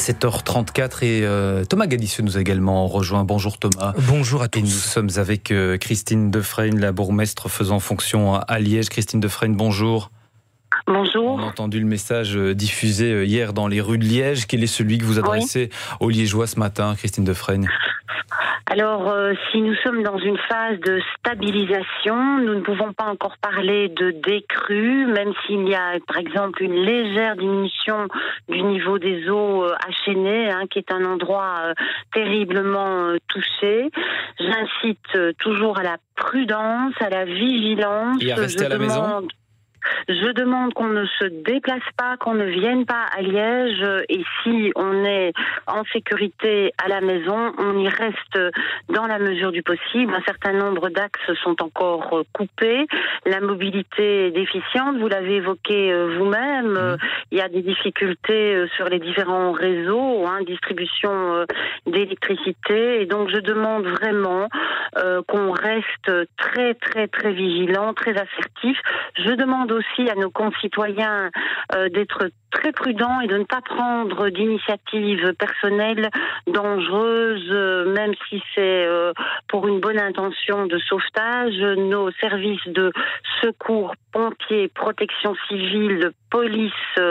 7h34 et Thomas Galisseux nous a également rejoint. Bonjour Thomas. Bonjour à tous. Et nous sommes avec Christine Defreyne, la bourgmestre faisant fonction à Liège. Christine Defreyne, bonjour. Bonjour. On a entendu le message diffusé hier dans les rues de Liège. Quel est celui que vous adressez aux Liégeois ce matin, Christine Defreyne ? Alors, si nous sommes dans une phase de stabilisation, nous ne pouvons pas encore parler de décrue, même s'il y a, par exemple, une légère diminution du niveau des eaux à Chénet, qui est un endroit terriblement touché. J'incite toujours à la prudence, à la vigilance. Et à rester à la maison ? Je demande qu'on ne se déplace pas, qu'on ne vienne pas à Liège, et si on est en sécurité à la maison, on y reste dans la mesure du possible. Un certain nombre d'axes sont encore coupés. La mobilité est déficiente, vous l'avez évoqué vous-même. Il y a des difficultés sur les différents réseaux, distribution d'électricité, et donc je demande vraiment qu'on reste très très très vigilant, très assertif. Je demande aussi à nos concitoyens d'être très prudents et de ne pas prendre d'initiatives personnelles dangereuses, même si c'est pour une bonne intention de sauvetage. Nos services de secours, pompiers, protection civile, police,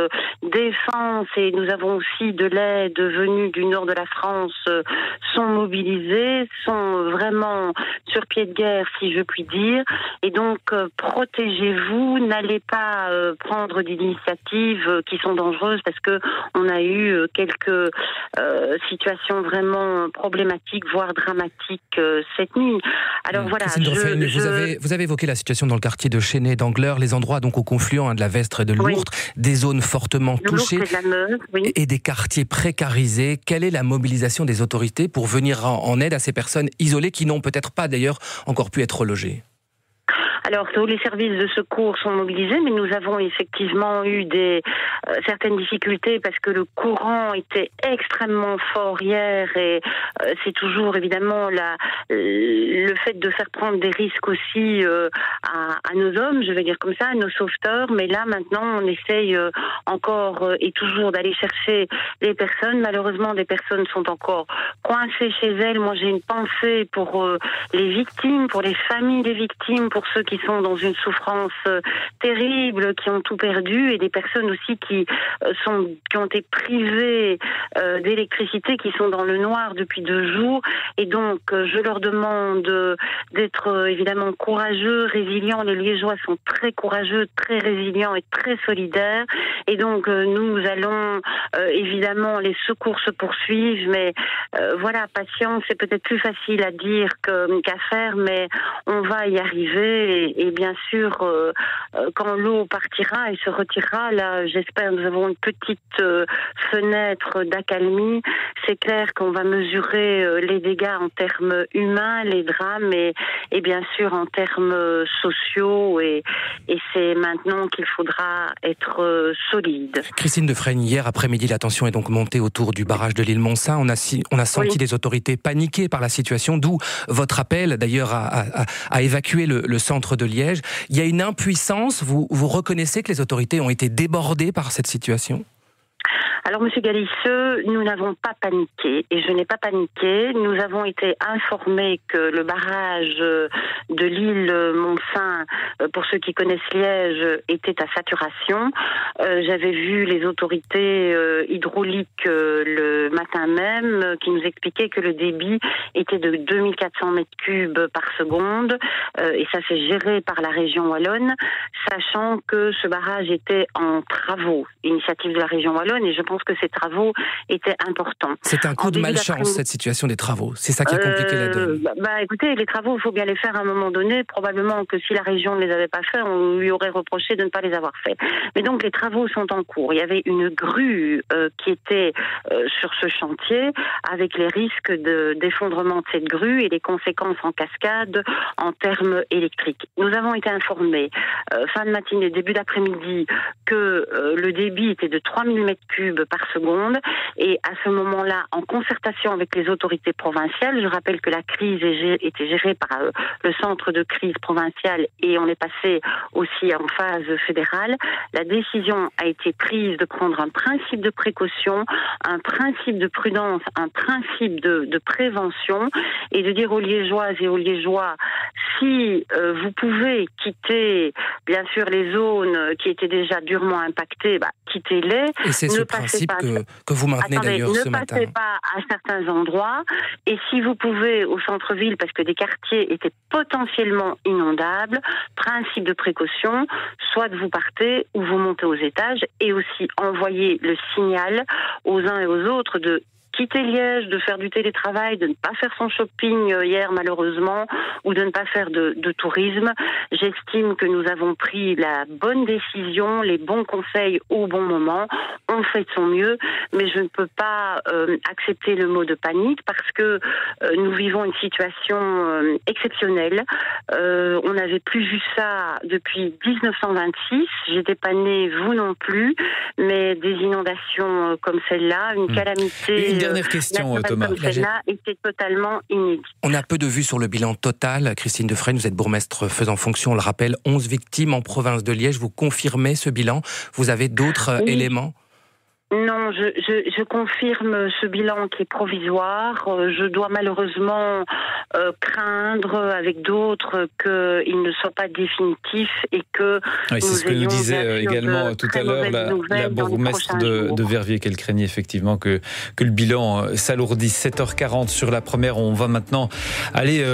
défense, et nous avons aussi de l'aide venue du nord de la France, sont mobilisés, sont vraiment sur pied de guerre, si je puis dire. Et donc, protégez-vous, n'allez pas prendre d'initiatives qui sont dangereuses, parce que on a eu quelques situations vraiment problématiques, voire dramatiques cette nuit. Alors voilà. Christine Defreyne, vous avez évoqué la situation dans le quartier de Chénet, d'Angleur, les endroits donc au confluent de la Vestre et de l'Ourthe, des zones fortement touchées et des quartiers précarisés. Quelle est la mobilisation des autorités pour venir en aide à ces personnes isolées qui n'ont peut-être pas d'ailleurs encore pu être logées ? Alors, tous les services de secours sont mobilisés, mais nous avons effectivement eu certaines difficultés parce que le courant était extrêmement fort hier, et c'est toujours évidemment le fait de faire prendre des risques aussi à nos hommes, je vais dire comme ça, à nos sauveteurs. Mais là, maintenant, on essaye encore et toujours d'aller chercher les personnes. Malheureusement, des personnes sont encore coincées chez elles. Moi, j'ai une pensée pour les victimes, pour les familles des victimes, pour ceux qui sont dans une souffrance terrible, qui ont tout perdu, et des personnes aussi qui ont été privées d'électricité, qui sont dans le noir depuis 2 jours. Et donc, je leur demande d'être évidemment courageux, résilients. Les Liégeois sont très courageux, très résilients et très solidaires. Et donc, nous allons évidemment, les secours se poursuivent, mais voilà, patience, c'est peut-être plus facile à dire qu'à faire, mais on va y arriver. Et bien sûr, quand l'eau partira et se retirera, là, j'espère, nous avons une petite fenêtre d'accalmie. C'est clair qu'on va mesurer les dégâts en termes humains, les drames, et bien sûr en termes sociaux. Et c'est maintenant qu'il faudra être solide. Christine Defreyne, hier après-midi, la tension est donc montée autour du barrage de l'île Montsint. On a senti les autorités paniquées par la situation, d'où votre appel d'ailleurs à évacuer le centre de Liège. Il y a une impuissance, vous reconnaissez que les autorités ont été débordées par cette situation ? Alors, Monsieur Galisseux, nous n'avons pas paniqué, et je n'ai pas paniqué. Nous avons été informés que le barrage de l'île Montsint, pour ceux qui connaissent Liège, était à saturation. J'avais vu les autorités hydrauliques le matin même qui nous expliquaient que le débit était de 2400 mètres cubes par seconde, et ça c'est géré par la région wallonne, sachant que ce barrage était en travaux, initiative de la région wallonne, et je pense que ces travaux étaient importants. C'est un coup de malchance, cette situation des travaux. C'est ça qui a compliqué la donne. Écoutez, les travaux, il faut bien les faire à un moment donné. Probablement que si la région ne les avait pas faits, on lui aurait reproché de ne pas les avoir faits. Mais donc, les travaux sont en cours. Il y avait une grue qui était sur ce chantier, avec les risques d'effondrement de cette grue et les conséquences en cascade en termes électriques. Nous avons été informés, fin de matinée, début d'après-midi, que le débit était de 3000 mètres cubes par seconde. Et à ce moment-là, en concertation avec les autorités provinciales, je rappelle que la crise était gérée par le centre de crise provincial et on est passé aussi en phase fédérale, la décision a été prise de prendre un principe de précaution, un principe de prudence, un principe de prévention et de dire aux Liégeoises et aux Liégeois, si vous pouvez quitter, bien sûr, les zones qui étaient déjà durement impactées, quittez-les. Et c'est ce principe que vous maintenez d'ailleurs ce matin. Ne passez pas à certains endroits. Et si vous pouvez au centre-ville, parce que des quartiers étaient potentiellement inondables, principe de précaution, soit vous partez ou vous montez aux étages et aussi envoyer le signal aux uns et aux autres de quitter Liège, de faire du télétravail, de ne pas faire son shopping hier malheureusement, ou de ne pas faire de tourisme. J'estime que nous avons pris la bonne décision, les bons conseils au bon moment. On fait de son mieux, mais je ne peux pas accepter le mot de panique parce que nous vivons une situation exceptionnelle. On n'avait plus vu ça depuis 1926. J'étais pas née, vous non plus, mais des inondations comme celle-là, une calamité. Une dernière question, Thomas. Comme celle-là était totalement inédite. On a peu de vues sur le bilan total. Christine Defrene, vous êtes bourgmestre faisant fonction, on le rappelle, 11 victimes en province de Liège. Vous confirmez ce bilan? Vous avez d'autres éléments? Non, je confirme ce bilan qui est provisoire. Je dois malheureusement craindre avec d'autres qu'il ne soit pas définitif et que c'est ce que nous disait également tout à l'heure la bourgmestre de Verviers, qu'elle craignait effectivement que le bilan s'alourdisse. 7h40 sur la première. On va maintenant aller